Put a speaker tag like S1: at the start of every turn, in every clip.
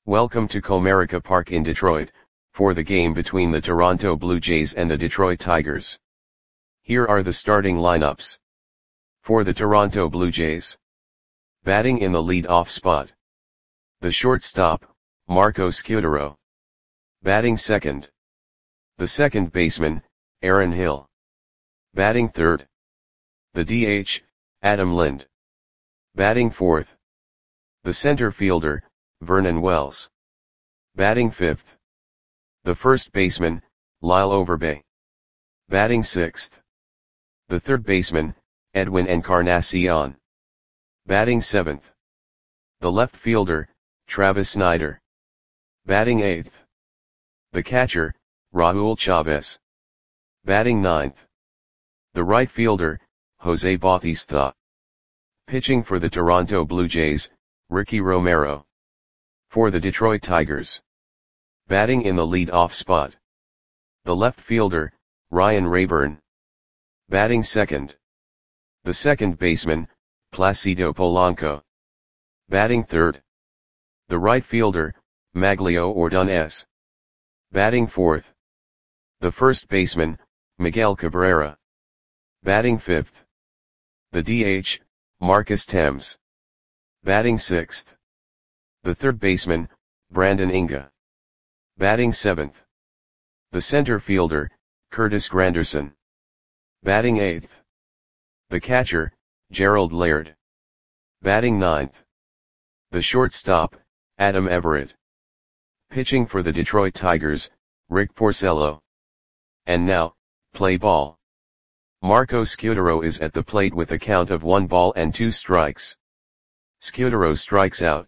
S1: Welcome to Comerica Park in Detroit, for the game between the Toronto Blue Jays and the Detroit Tigers. Here are the starting lineups. For the Toronto Blue Jays. Batting in the lead-off spot. The shortstop, Marco Scutaro. Batting second. The second baseman, Aaron Hill. Batting third. The DH, Adam Lind. Batting fourth. The center fielder, Vernon Wells. Batting fifth. The first baseman, Lyle Overbay. Batting sixth. The third baseman, Edwin Encarnacion. Batting seventh. The left fielder, Travis Snider. Batting eighth. The catcher, Raul Chavez. Batting ninth. The right fielder, Jose Bautista. Pitching for the Toronto Blue Jays, Ricky Romero. For the Detroit Tigers. Batting in the lead-off spot. The left fielder, Ryan Rayburn. Batting second. The second baseman, Placido Polanco. Batting third. The right fielder, Maglio Ordonez. Batting fourth. The first baseman, Miguel Cabrera. Batting fifth. The DH, Marcus Thames. Batting sixth. The third baseman, Brandon Inga. Batting seventh. The center fielder, Curtis Granderson. Batting eighth. The catcher, Gerald Laird. Batting ninth. The shortstop, Adam Everett. Pitching for the Detroit Tigers, Rick Porcello. And now, play ball. Marco Scutaro is at the plate with a count of 1 ball and 2 strikes. Scutaro strikes out.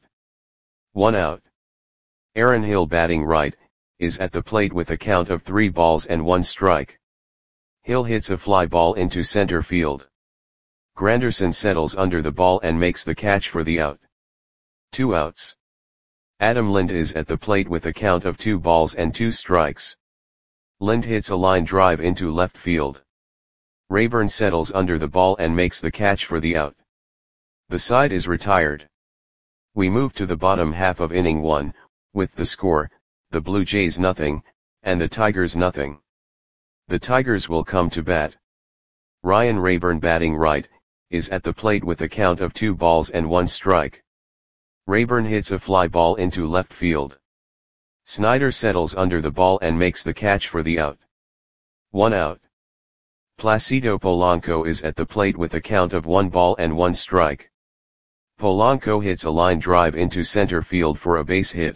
S1: 1 out. Aaron Hill batting right, is at the plate with a count of 3 balls and 1 strike. Hill hits a fly ball into center field. Granderson settles under the ball and makes the catch for the out. 2 outs. Adam Lind is at the plate with a count of 2 balls and 2 strikes. Lind hits a line drive into left field. Rayburn settles under the ball and makes the catch for the out. The side is retired. We move to the bottom half of inning 1, with the score, the Blue Jays nothing, and the Tigers nothing. The Tigers will come to bat. Ryan Rayburn batting right, is at the plate with a count of 2 balls and 1 strike. Rayburn hits a fly ball into left field. Snider settles under the ball and makes the catch for the out. 1 out. Placido Polanco is at the plate with a count of 1 ball and 1 strike. Polanco hits a line drive into center field for a base hit.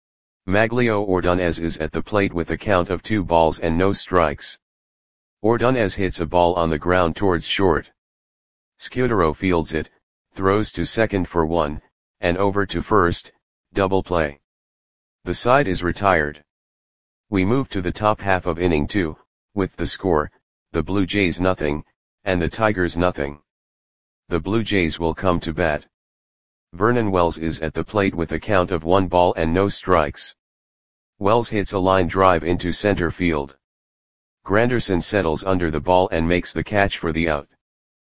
S1: Maglio Ordonez is at the plate with a count of 2 balls and no strikes. Ordonez hits a ball on the ground towards short. Scutaro fields it, throws to second for 1, and over to first, double play. The side is retired. We move to the top half of inning 2, with the score, the Blue Jays nothing, and the Tigers nothing. The Blue Jays will come to bat. Vernon Wells is at the plate with a count of 1 ball and no strikes. Wells hits a line drive into center field. Granderson settles under the ball and makes the catch for the out.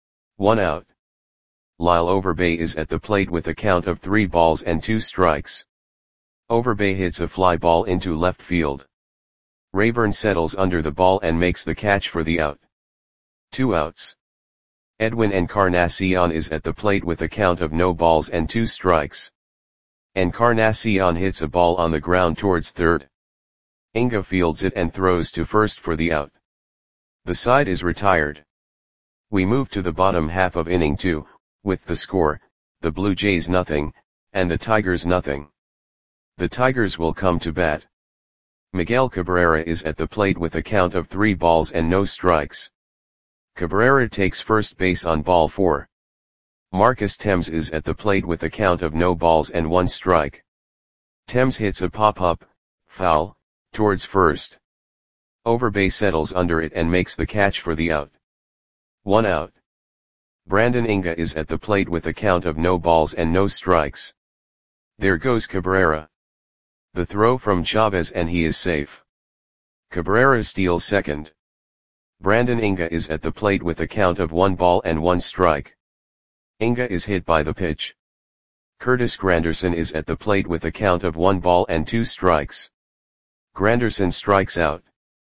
S1: 1 out. Lyle Overbay is at the plate with a count of 3 balls and 2 strikes. Overbay hits a fly ball into left field. Rayburn settles under the ball and makes the catch for the out. 2 outs. Edwin Encarnacion is at the plate with a count of no balls and 2 strikes. Encarnacion hits a ball on the ground towards third. Inga fields it and throws to first for the out. The side is retired. We move to the bottom half of inning 2, with the score, the Blue Jays nothing, and the Tigers nothing. The Tigers will come to bat. Miguel Cabrera is at the plate with a count of 3 balls and no strikes. Cabrera takes first base on ball 4. Marcus Thames is at the plate with a count of no balls and 1 strike. Thames hits a pop-up, foul, towards first. Overbay settles under it and makes the catch for the out. 1 out. Brandon Inga is at the plate with a count of no balls and no strikes. There goes Cabrera. The throw from Chavez and he is safe. Cabrera steals second. Brandon Inga is at the plate with a count of 1 ball and 1 strike. Inga is hit by the pitch. Curtis Granderson is at the plate with a count of 1 ball and 2 strikes. Granderson strikes out.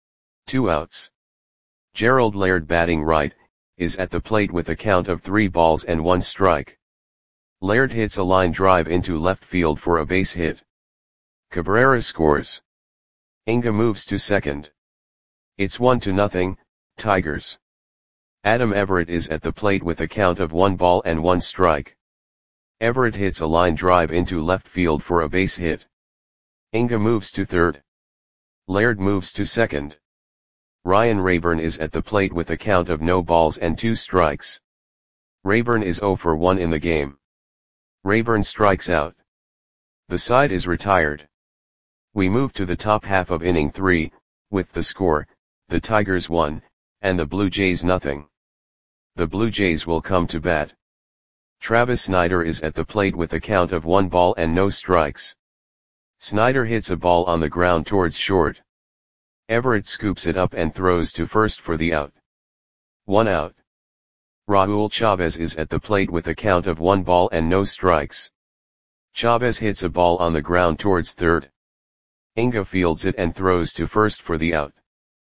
S1: 2 outs. Gerald Laird, batting right, is at the plate with a count of 3 balls and 1 strike. Laird hits a line drive into left field for a base hit. Cabrera scores. Inga moves to second. It's 1-0, Tigers. Adam Everett is at the plate with a count of 1 ball and 1 strike. Everett hits a line drive into left field for a base hit. Inga moves to third. Laird moves to second. Ryan Rayburn is at the plate with a count of no balls and 2 strikes. Rayburn is 0 for 1 in the game. Rayburn strikes out. The side is retired. We move to the top half of inning 3, with the score, the Tigers 1, and the Blue Jays 0. The Blue Jays will come to bat. Travis Snider is at the plate with a count of 1 ball and no strikes. Snider hits a ball on the ground towards short. Everett scoops it up and throws to first for the out. 1 out. Raul Chavez is at the plate with a count of 1 ball and no strikes. Chavez hits a ball on the ground towards third. Inga fields it and throws to first for the out.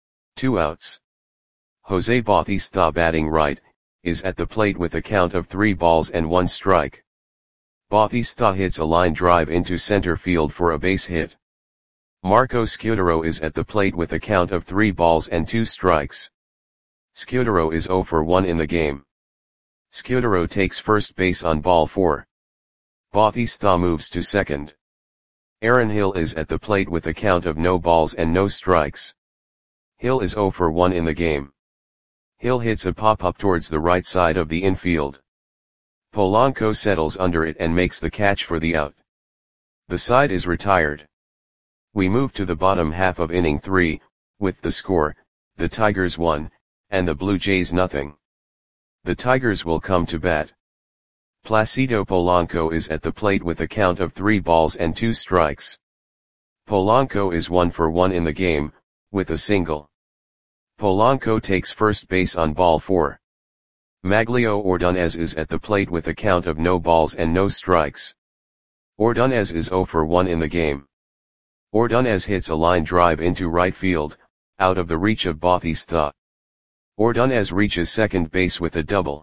S1: 2 outs. Jose Bautista, batting right, is at the plate with a count of 3 balls and 1 strike. Bautista hits a line drive into center field for a base hit. Marco Scutaro is at the plate with a count of 3 balls and 2 strikes. Scutaro is 0 for 1 in the game. Scutaro takes first base on ball 4. Bautista moves to second. Aaron Hill is at the plate with a count of no balls and no strikes. Hill is 0 for 1 in the game. Hill hits a pop-up towards the right side of the infield. Polanco settles under it and makes the catch for the out. The side is retired. We move to the bottom half of inning 3, with the score, the Tigers 1, and the Blue Jays 0. The Tigers will come to bat. Placido Polanco is at the plate with a count of 3 balls and 2 strikes. Polanco is 1 for 1 in the game, with a single. Polanco takes first base on ball 4. Maglio Ordonez is at the plate with a count of no balls and no strikes. Ordonez is 0 for 1 in the game. Ordonez hits a line drive into right field, out of the reach of Bautista. Ordonez reaches second base with a double.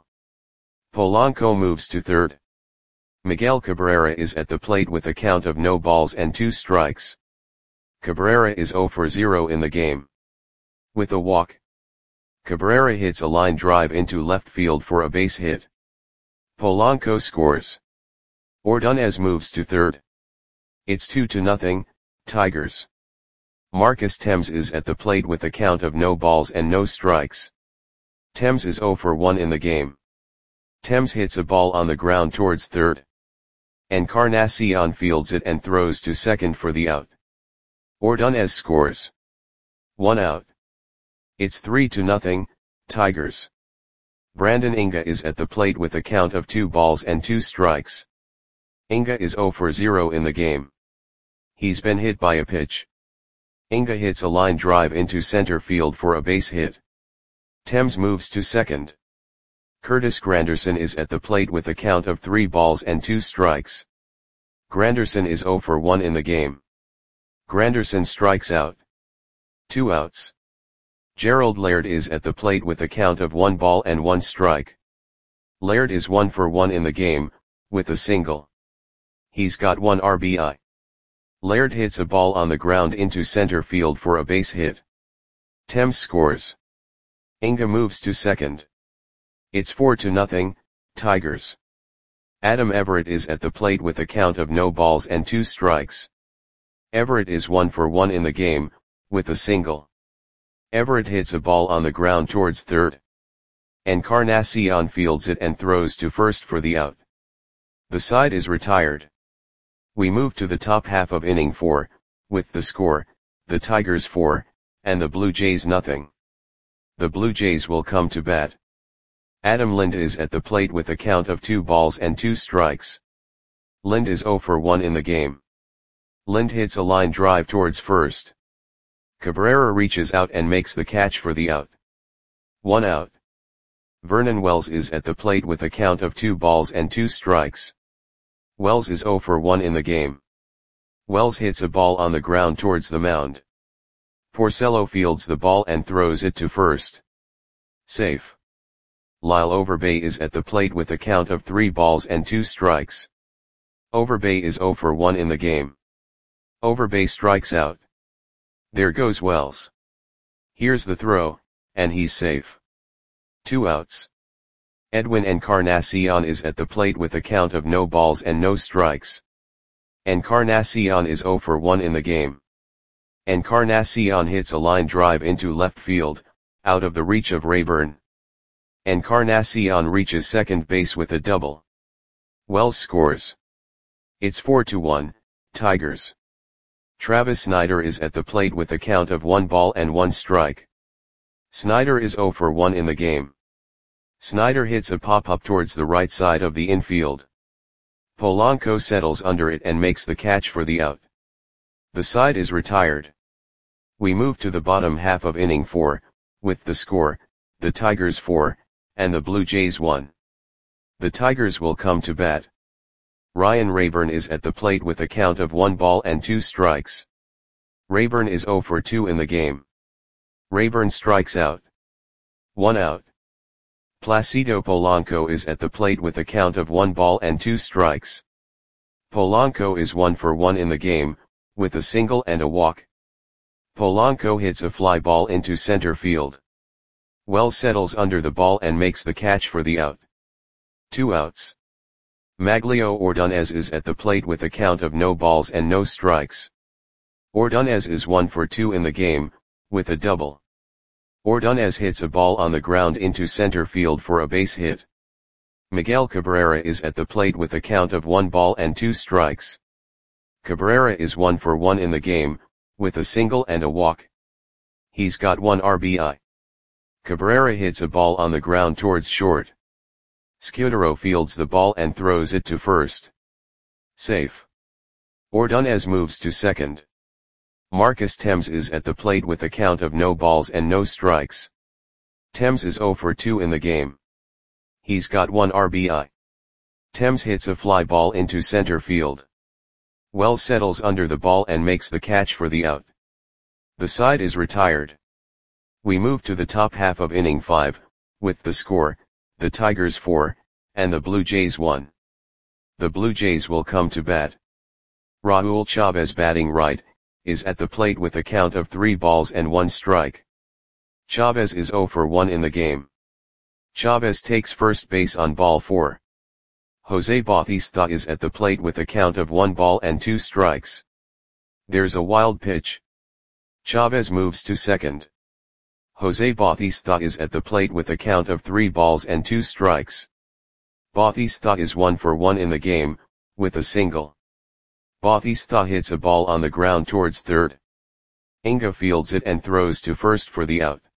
S1: Polanco moves to third. Miguel Cabrera is at the plate with a count of no balls and 2 strikes. Cabrera is 0 for 0 in the game. With a walk, Cabrera hits a line drive into left field for a base hit. Polanco scores. Ordonez moves to third. It's 2-0, Tigers. Marcus Thames is at the plate with a count of no balls and no strikes. Thames is 0 for 1 in the game. Thames hits a ball on the ground towards third. Encarnacion fields it and throws to second for the out. Ordonez scores. 1 out. It's 3-0, Tigers. Brandon Inga is at the plate with a count of 2 balls and 2 strikes. Inga is 0 for 0 in the game. He's been hit by a pitch. Inga hits a line drive into center field for a base hit. Thames moves to second. Curtis Granderson is at the plate with a count of 3 balls and 2 strikes. Granderson is 0 for 1 in the game. Granderson strikes out. 2 outs. Gerald Laird is at the plate with a count of 1 ball and 1 strike. Laird is 1 for 1 in the game, with a single. He's got 1 RBI. Laird hits a ball on the ground into center field for a base hit. Thames scores. Inga moves to second. It's 4-0, Tigers. Adam Everett is at the plate with a count of no balls and 2 strikes. Everett is 1 for 1 in the game, with a single. Everett hits a ball on the ground towards third. Encarnacion fields it and throws to first for the out. The side is retired. We move to the top half of inning 4, with the score, the Tigers 4, and the Blue Jays 0. The Blue Jays will come to bat. Adam Lind is at the plate with a count of 2 balls and 2 strikes. Lind is 0 for 1 in the game. Lind hits a line drive towards first. Cabrera reaches out and makes the catch for the out. 1 out. Vernon Wells is at the plate with a count of 2 balls and 2 strikes. Wells is 0 for 1 in the game. Wells hits a ball on the ground towards the mound. Porcello fields the ball and throws it to first. Safe. Lyle Overbay is at the plate with a count of 3 balls and 2 strikes. Overbay is 0 for 1 in the game. Overbay strikes out. There goes Wells. Here's the throw, and he's safe. 2 outs. Edwin Encarnacion is at the plate with a count of no balls and no strikes. Encarnacion is 0 for 1 in the game. Encarnacion hits a line drive into left field, out of the reach of Rayburn. Encarnacion reaches second base with a double. Wells scores. It's 4-1, Tigers. Travis Snider is at the plate with a count of 1 ball and 1 strike. Snider is 0 for 1 in the game. Snider hits a pop-up towards the right side of the infield. Polanco settles under it and makes the catch for the out. The side is retired. We move to the bottom half of inning 4, with the score, the Tigers 4, and the Blue Jays 1. The Tigers will come to bat. Ryan Rayburn is at the plate with a count of 1 ball and 2 strikes. Rayburn is 0 for 2 in the game. Rayburn strikes out. 1 out. Placido Polanco is at the plate with a count of 1 ball and 2 strikes. Polanco is 1 for 1 in the game, with a single and a walk. Polanco hits a fly ball into center field. Wells settles under the ball and makes the catch for the out. 2 outs. Maglio Ordonez is at the plate with a count of no balls and no strikes. Ordonez is 1 for 2 in the game, with a double. Ordonez hits a ball on the ground into center field for a base hit. Miguel Cabrera is at the plate with a count of 1 ball and 2 strikes. Cabrera is 1 for 1 in the game, with a single and a walk. He's got 1 RBI. Cabrera hits a ball on the ground towards short. Scudero fields the ball and throws it to first. Safe. Ordonez moves to second. Marcus Thames is at the plate with a count of no balls and no strikes. Thames is 0 for 2 in the game. He's got 1 RBI. Thames hits a fly ball into center field. Wells settles under the ball and makes the catch for the out. The side is retired. We move to the top half of inning 5, with the score, the Tigers 4, and the Blue Jays 1. The Blue Jays will come to bat. Raul Chavez, batting right, is at the plate with a count of 3 balls and 1 strike. Chavez is 0 for 1 in the game. Chavez takes first base on ball 4. Jose Bautista is at the plate with a count of 1 ball and 2 strikes. There's a wild pitch. Chavez moves to second. Jose Bautista is at the plate with a count of 3 balls and 2 strikes. Bautista is 1 for 1 in the game, with a single. Bautista hits a ball on the ground towards third. Inga fields it and throws to first for the out.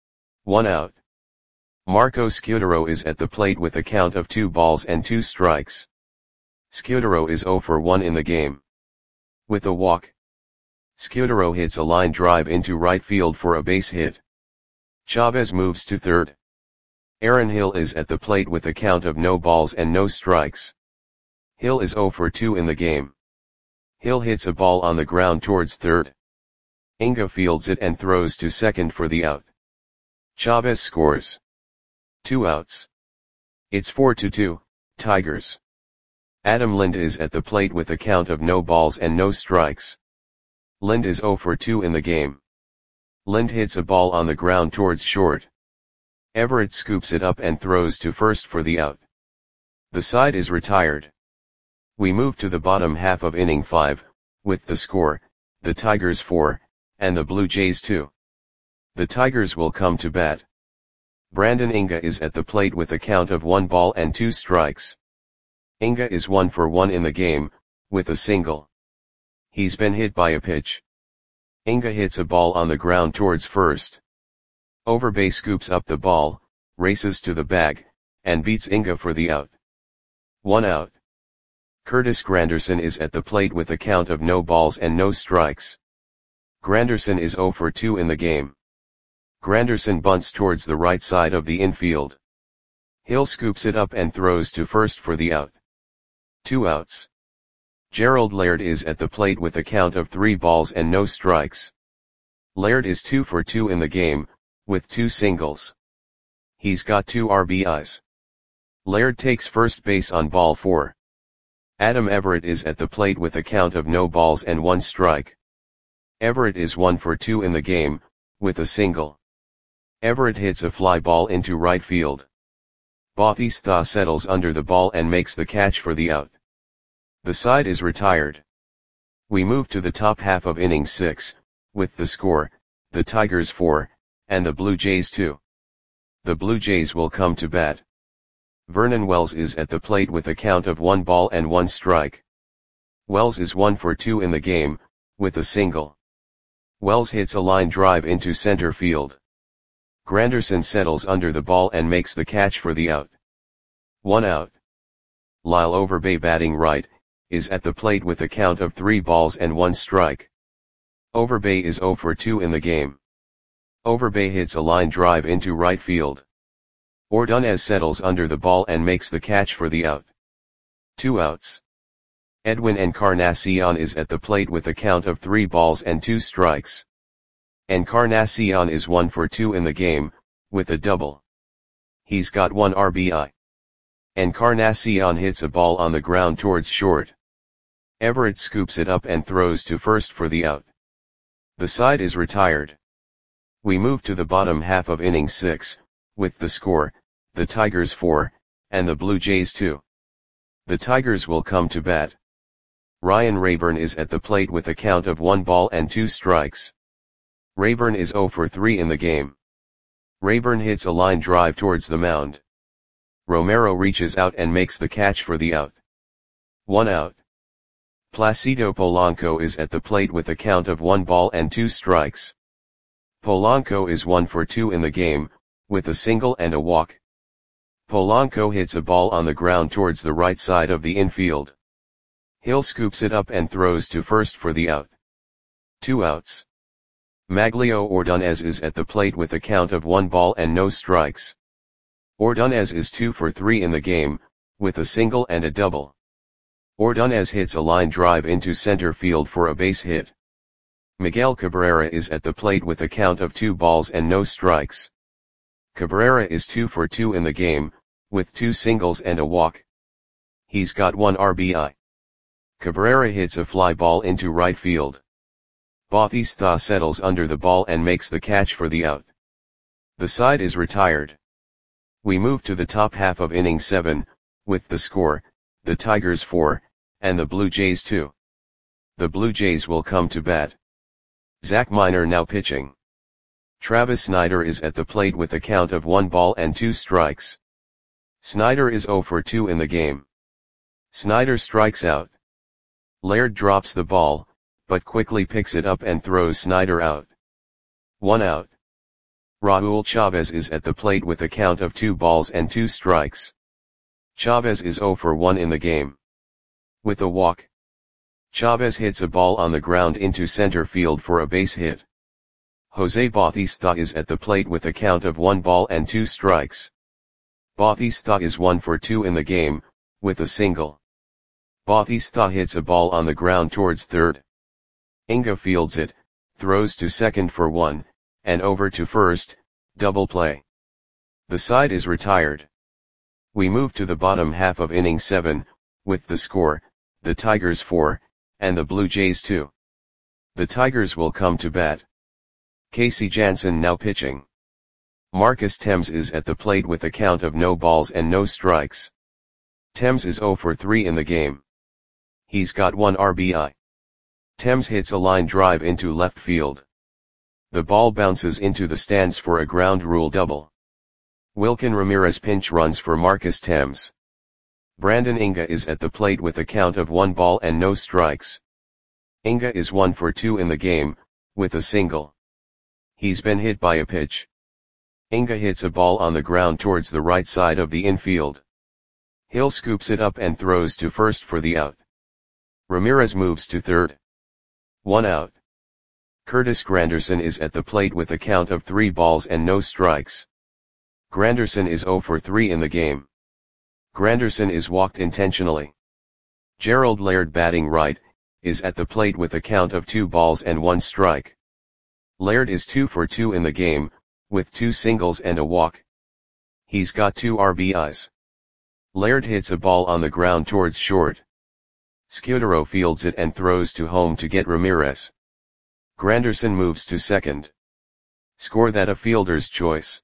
S1: 1 out. Marco Scudero is at the plate with a count of 2 balls and 2 strikes. Scudero is 0 for 1 in the game. With a walk. Scudero hits a line drive into right field for a base hit. Chavez moves to third. Aaron Hill is at the plate with a count of no balls and no strikes. Hill is 0 for 2 in the game. Hill hits a ball on the ground towards third. Inga fields it and throws to second for the out. Chavez scores. 2 outs. It's 4-2, Tigers. Adam Lind is at the plate with a count of no balls and no strikes. Lind is 0 for 2 in the game. Lind hits a ball on the ground towards short. Everett scoops it up and throws to first for the out. The side is retired. We move to the bottom half of inning 5, with the score, the Tigers 4, and the Blue Jays 2. The Tigers will come to bat. Brandon Inga is at the plate with a count of 1 ball and 2 strikes. Inga is 1 for 1 in the game, with a single. He's been hit by a pitch. Inga hits a ball on the ground towards first. Overbay scoops up the ball, races to the bag, and beats Inga for the out. 1 out. Curtis Granderson is at the plate with a count of no balls and no strikes. Granderson is 0 for 2 in the game. Granderson bunts towards the right side of the infield. Hill scoops it up and throws to first for the out. 2 outs. Gerald Laird is at the plate with a count of 3 balls and no strikes. Laird is 2 for 2 in the game, with 2 singles. He's got 2 RBIs. Laird takes first base on ball 4. Adam Everett is at the plate with a count of no balls and 1 strike. Everett is 1 for 2 in the game, with a single. Everett hits a fly ball into right field. Bautista settles under the ball and makes the catch for the out. The side is retired. We move to the top half of inning 6, with the score, the Tigers 4, and the Blue Jays 2. The Blue Jays will come to bat. Vernon Wells is at the plate with a count of 1 ball and 1 strike. Wells is 1 for 2 in the game, with a single. Wells hits a line drive into center field. Granderson settles under the ball and makes the catch for the out. 1 out. Lyle Overbay, batting right, is at the plate with a count of 3 balls and 1 strike. Overbay is 0 for 2 in the game. Overbay hits a line drive into right field. Ordonez settles under the ball and makes the catch for the out. 2 outs. Edwin Encarnacion is at the plate with a count of 3 balls and 2 strikes. Encarnacion is 1 for 2 in the game, with a double. He's got 1 RBI. Encarnacion hits a ball on the ground towards short. Everett scoops it up and throws to first for the out. The side is retired. We move to the bottom half of inning 6, with the score, the Tigers 4, and the Blue Jays 2. The Tigers will come to bat. Ryan Rayburn is at the plate with a count of 1 ball and 2 strikes. Rayburn is 0 for 3 in the game. Rayburn hits a line drive towards the mound. Romero reaches out and makes the catch for the out. 1 out. Placido Polanco is at the plate with a count of 1 ball and 2 strikes. Polanco is 1 for 2 in the game, with a single and a walk. Polanco hits a ball on the ground towards the right side of the infield. Hill scoops it up and throws to first for the out. 2 outs. Maglio Ordonez is at the plate with a count of 1 ball and no strikes. Ordonez is 2 for 3 in the game, with a single and a double. Ordonez hits a line drive into center field for a base hit. Miguel Cabrera is at the plate with a count of 2 balls and no strikes. Cabrera is 2 for 2 in the game, with 2 singles and a walk. He's got 1 RBI. Cabrera hits a fly ball into right field. Bautista settles under the ball and makes the catch for the out. The side is retired. We move to the top half of inning 7, with the score, the Tigers 4, and the Blue Jays 2. The Blue Jays will come to bat. Zach Miner now pitching. Travis Snider is at the plate with a count of 1 ball and 2 strikes. Snider is 0 for 2 in the game. Snider strikes out. Laird drops the ball, but quickly picks it up and throws Snider out. 1 out. Raul Chavez is at the plate with a count of 2 balls and 2 strikes. Chavez is 0 for 1 in the game. With a walk. Chavez hits a ball on the ground into center field for a base hit. Jose Bautista is at the plate with a count of 1 ball and 2 strikes. Bautista is 1 for 2 in the game, with a single. Bautista hits a ball on the ground towards third. Inga fields it, throws to second for 1, and over to first, double play. The side is retired. We move to the bottom half of inning 7, with the score, the Tigers 4, and the Blue Jays 2. The Tigers will come to bat. Casey Janssen now pitching. Marcus Thames is at the plate with a count of no balls and no strikes. Thames is 0 for 3 in the game. He's got 1 RBI. Thames hits a line drive into left field. The ball bounces into the stands for a ground rule double. Wilkin Ramirez pinch runs for Marcus Thames. Brandon Inga is at the plate with a count of 1 ball and no strikes. Inga is 1 for 2 in the game, with a single. He's been hit by a pitch. Inga hits a ball on the ground towards the right side of the infield. Hill scoops it up and throws to first for the out. Ramirez moves to third. 1 out. Curtis Granderson is at the plate with a count of 3 balls and no strikes. Granderson is 0 for 3 in the game. Granderson is walked intentionally. Gerald Laird batting right, is at the plate with a count of 2 balls and 1 strike. Laird is 2 for 2 in the game, with 2 singles and a walk. He's got 2 RBIs. Laird hits a ball on the ground towards short. Scudero fields it and throws to home to get Ramirez. Granderson moves to second. Score that a fielder's choice.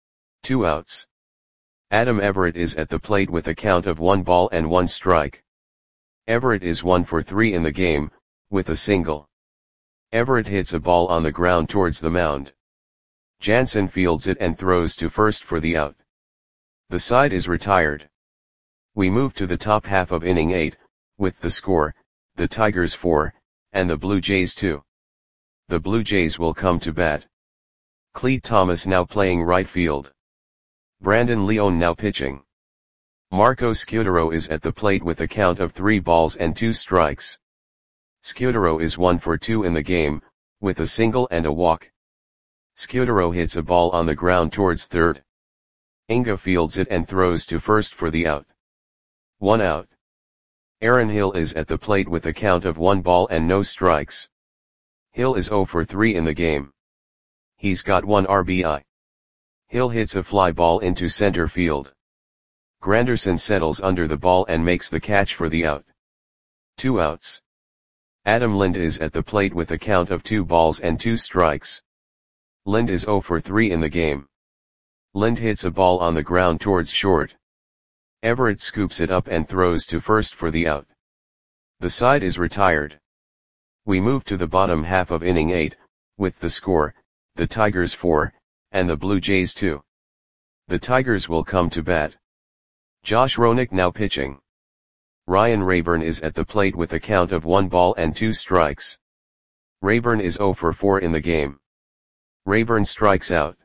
S1: 2 outs. Adam Everett is at the plate with a count of 1 ball and 1 strike. Everett is 1 for 3 in the game, with a single. Everett hits a ball on the ground towards the mound. Jansen fields it and throws to first for the out. The side is retired. We move to the top half of inning 8, with the score, the Tigers 4, and the Blue Jays 2. The Blue Jays will come to bat. Clete Thomas now playing right field. Brandon Leone now pitching. Marco Scudero is at the plate with a count of 3 balls and 2 strikes. Scudero is 1 for 2 in the game, with a single and a walk. Scudero hits a ball on the ground towards third. Inga fields it and throws to first for the out. 1 out. Aaron Hill is at the plate with a count of 1 ball and no strikes. Hill is 0 for 3 in the game. He's got 1 RBI. Hill hits a fly ball into center field. Granderson settles under the ball and makes the catch for the out. 2 outs. Adam Lind is at the plate with a count of 2 balls and 2 strikes. Lind is 0 for 3 in the game. Lind hits a ball on the ground towards short. Everett scoops it up and throws to first for the out. The side is retired. We move to the bottom half of inning 8, with the score, the Tigers 4, and the Blue Jays 2. The Tigers will come to bat. Josh Roenick now pitching. Ryan Rayburn is at the plate with a count of 1 ball and 2 strikes. Rayburn is 0 for 4 in the game. Rayburn strikes out.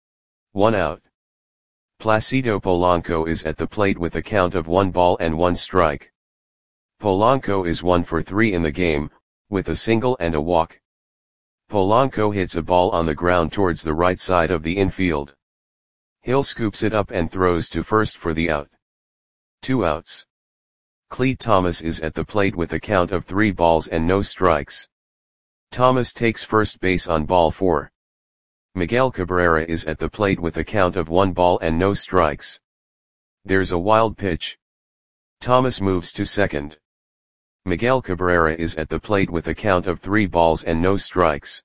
S1: 1 out. Placido Polanco is at the plate with a count of 1 ball and 1 strike. Polanco is 1 for 3 in the game, with a single and a walk. Polanco hits a ball on the ground towards the right side of the infield. Hill scoops it up and throws to first for the out. 2 outs. Clete Thomas is at the plate with a count of 3 balls and no strikes. Thomas takes first base on ball 4. Miguel Cabrera is at the plate with a count of 1 ball and no strikes. There's a wild pitch. Thomas moves to second. Miguel Cabrera is at the plate with a count of 3 balls and no strikes.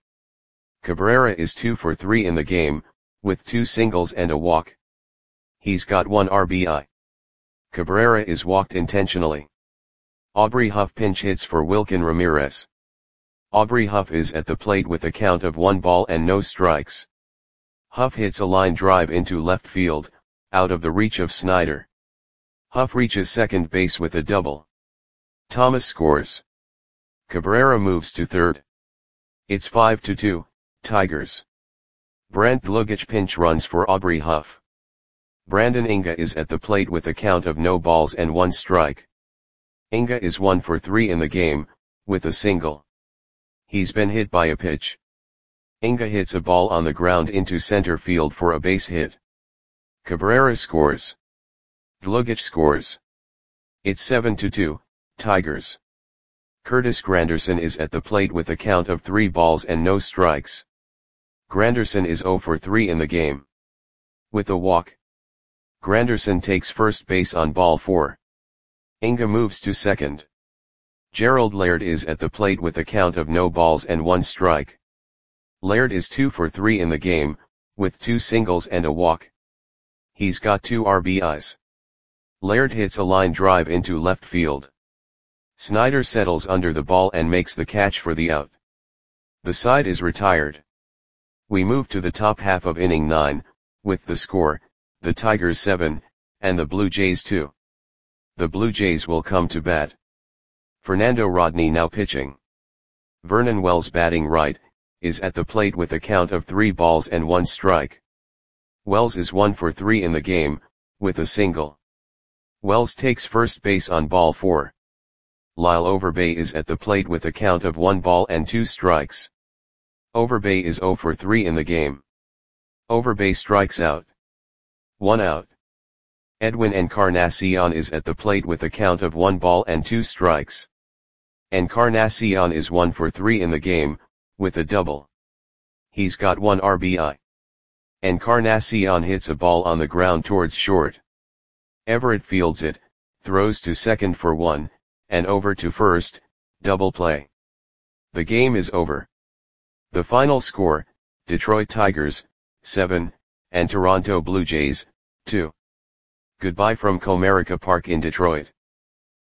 S1: Cabrera is 2 for 3 in the game, with 2 singles and a walk. He's got 1 RBI. Cabrera is walked intentionally. Aubrey Huff pinch hits for Wilkin Ramirez. Aubrey Huff is at the plate with a count of 1 ball and no strikes. Huff hits a line drive into left field, out of the reach of Snyder. Huff reaches second base with a double. Thomas scores. Cabrera moves to third. It's 5-2, Tigers. Brent Dlugic pinch runs for Aubrey Huff. Brandon Inga is at the plate with a count of no balls and 1 strike. Inga is 1 for 3 in the game, with a single. He's been hit by a pitch. Inga hits a ball on the ground into center field for a base hit. Cabrera scores. Dlugic scores. It's 7-2, Tigers. Curtis Granderson is at the plate with a count of 3 balls and no strikes. Granderson is 0 for 3 in the game. With a walk. Granderson takes first base on ball 4. Inga moves to second. Gerald Laird is at the plate with a count of no balls and 1 strike. Laird is 2 for 3 in the game, with 2 singles and a walk. He's got 2 RBIs. Laird hits a line drive into left field. Snyder settles under the ball and makes the catch for the out. The side is retired. We move to the top half of inning 9, with the score, the Tigers 7, and the Blue Jays 2. The Blue Jays will come to bat. Fernando Rodney now pitching. Vernon Wells batting right, is at the plate with a count of 3 balls and 1 strike. Wells is 1 for 3 in the game, with a single. Wells takes first base on ball 4. Lyle Overbay is at the plate with a count of 1 ball and 2 strikes. Overbay is 0 for 3 in the game. Overbay strikes out. 1 out. Edwin Encarnacion is at the plate with a count of 1 ball and 2 strikes. Encarnacion is 1 for 3 in the game, with a double. He's got 1 RBI. Encarnacion hits a ball on the ground towards short. Everett fields it, throws to second for 1, and over to first, double play. The game is over. The final score, Detroit Tigers, 7, and Toronto Blue Jays, 2. Goodbye from Comerica Park in Detroit.